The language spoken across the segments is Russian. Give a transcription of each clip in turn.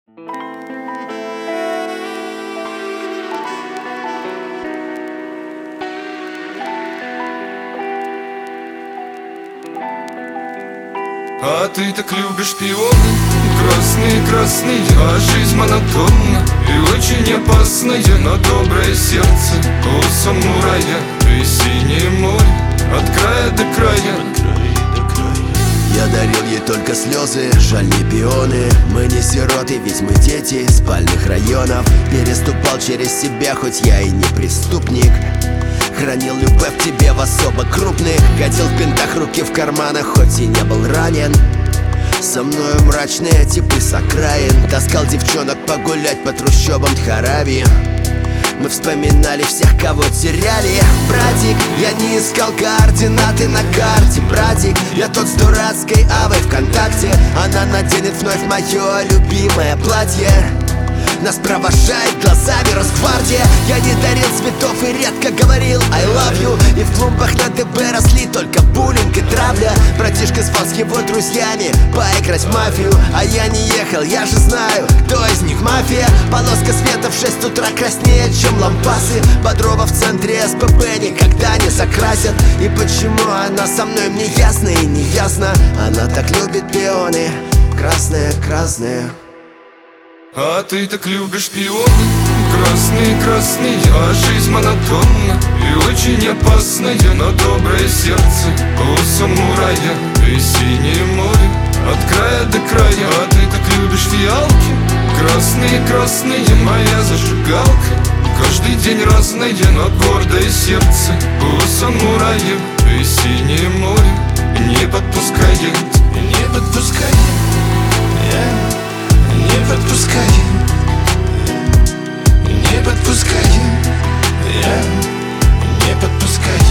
А ты так любишь пионы, красные, красные, а жизнь монотонна и очень опасная, но доброе сердце у самурая. Ты синее море от края до края. Я дарил ей только слезы, жаль не пионы. Мы не сироты, ведь мы дети спальных районов. Переступал через себя, хоть я и не преступник. Хранил любовь к тебе в особо крупных. Катил в пинтах, руки в карманах, хоть и не был ранен. Со мною мрачные типы с окраин. Таскал девчонок погулять по трущобам Дхарави. Мы вспоминали всех, кого теряли. Братик, я не искал координаты на карте. Братик, я тот с дурацкой Авой ВКонтакте. Она наденет вновь мое любимое платье. Нас провожает глазами Росгвардия. Я не дарил цветов и редко говорил I love you. И в клумбах на ДБ росли только буллинг и травля. Братишка спал с его друзьями поиграть в мафию. А я не ехал, я же знаю, кто из них мафия. Полоска света в 6 утра краснее, чем лампасы. Бодрова в центре СПБ никогда не закрасят. И почему она со мной, мне ясно и не ясно. Она так любит пионы, красные, красные. А ты так любишь пионы, красные, красные, а жизнь монотонна и очень опасная, но доброе сердце у самурая. Ты синее море от края до края. А ты так любишь фиалки, красные, красные, моя зажигалка. Каждый день разное, но гордое сердце у самурая. Ты синее море не подпускает, не подпускай. Не подпускай, не подпускай, я не подпускай.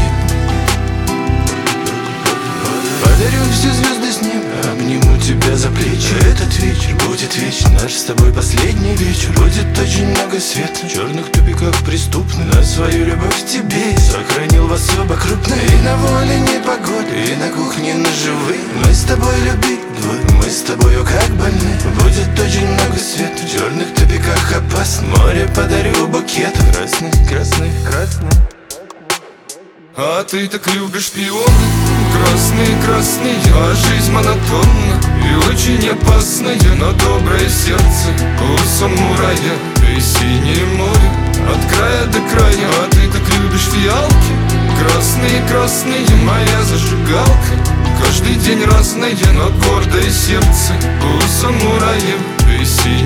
Подарю все звезды с неба, обниму тебя за плечи. Этот вечер будет вечен, наш с тобой последний вечер. Будет очень много света в черных тупиках преступных. На свою любовь к тебе сохранил в особо крупной. И на воле непогоды, и на кухне ножевые. Мы с тобой любили двое, мы с тобою как больны. Будет очень много света в черных тупиках опасно. Море подарю букет красный, красный, красный. А ты так любишь пионы, красные, красные, а жизнь монотонна и очень опасная, но доброе сердце у самурая. Ты синее море от края до края. А ты так любишь фиалки, красные, красные, моя зажигалка. Каждый день разное, но гордое сердце у самурая. Ты синее